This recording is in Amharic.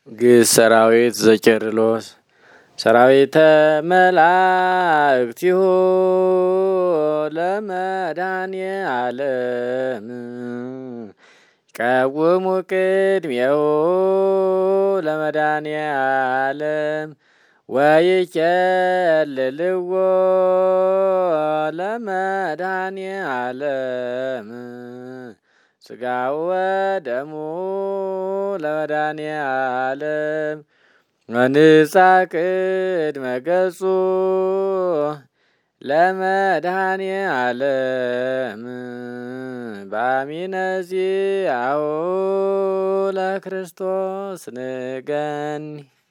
ግስ ሰራዊት ዘቄርሎስ ሰራዊተ መላእክቲሁ ለመድኃኔዓለም ይቀውሙ ቅድሜሁ ለመድኃኔዓለም ወይኬልልዎ ለመድኃኔዓለም ሥጋው ወደሙ ለመድኃኔዓለም ወንጻ ቅድመ ገጹ ለመድኃኔዓለም በአሚነ ዚአሁ ለክርስቶስ ንገኒ